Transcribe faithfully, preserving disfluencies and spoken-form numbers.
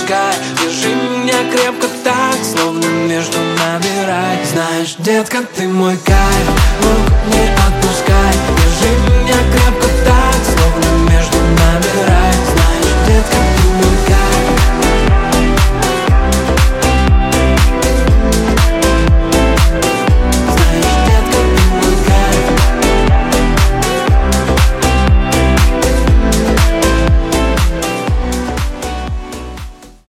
отпускай. Держи меня крепко так, словно между нами рай. Знаешь, детка, ты мой кайф, рук не отпускай.